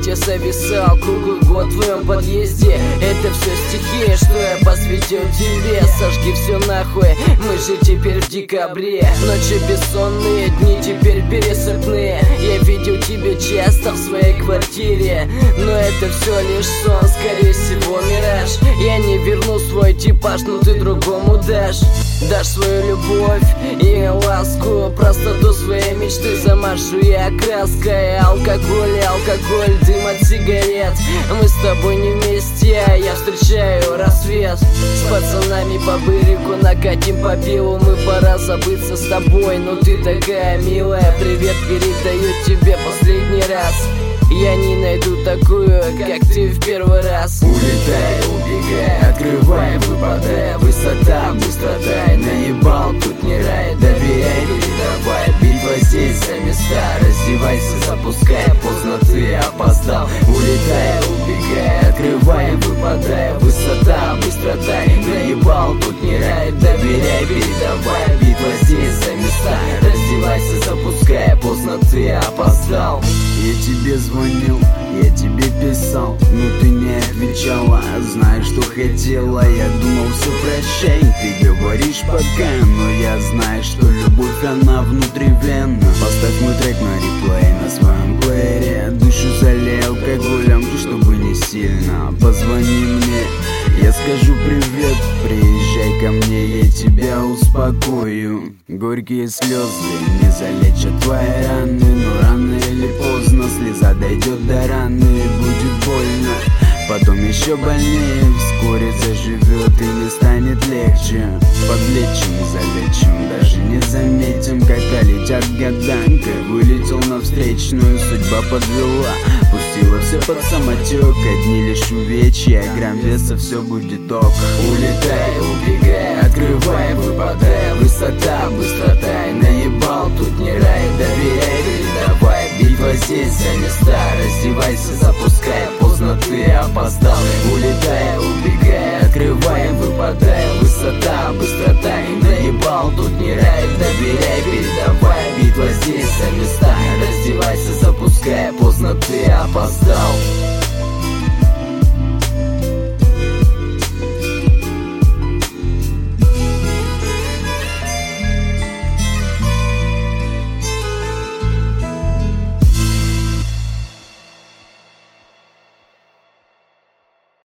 где зависал круглый год в твоем подъезде. Это все стихи, что я посвятил тебе. Сожги все нахуй, мы же теперь в декабре. Ночи бессонные, дни теперь пересыпные. Я видел тебя часто в своей квартире, но это все лишь сон, скорее всего мираж. Я не верну свой типаж, но ты другому дашь. Дашь свою любовь и ласку, простоту своей мечты замашу я краской. Алкоголь, дым от сигарет. Мы с тобой не вместе, а я встречаю рассвет. С пацанами по берегу накатим по пиву. Мы пора забыться с тобой, но ты такая милая. Привет передаю тебе последний раз. Я не найду такую, как ты в первый раз. Улетай, убегай, открывай, выпадай. Высота, быстрота, наебал, тут не рай. Доверяй, передавай, битва здесь за места. Раздевайся, запускай, поздно ты опоздал. Улетай, убегай, открывай, выпадай. Высота, быстрота, наебал, тут не рай. Доверяй, передавай, битва здесь за места. Раздевайся, запускай, поздно ты опоздал. Я тебе звонил, я тебе писал, но ты не отвечала. Знаешь, что хотела, я думал, все прощай. Ты говоришь пока, но я знаю, что любовь, она внутривенна. Поставь мой трек на реплей на своем плеере. Душу залей алкоголем, чтобы не сильно. Позвони мне, я скажу привет. Приезжай ко мне, я тебя успокою. Горькие слезы не залечат твои раны, но рано или поздно слеза дойдет до раны и будет больно. Потом еще больнее, вскоре заживет и не станет легче. Подлечим, залечим, даже не заметим, как летят года. Как вылетел на встречную, судьба подвела. Пустила все под самотек, одни лишь увечья. Грамм веса, все будет ок. Улетай, убегай, открывай, выпадай. Высота, быстрота, наебал, тут не рай. Доверяй, передавай, битва здесь за места. Раздевайся, запускай, поздно ты опоздал. Улетай, убегай, открывай, выпадай. Высота, быстрота, наебал, тут не рай. Доверяй, передавай, битва здесь за места. Раздевайся, запускай, поздно ты опоздал.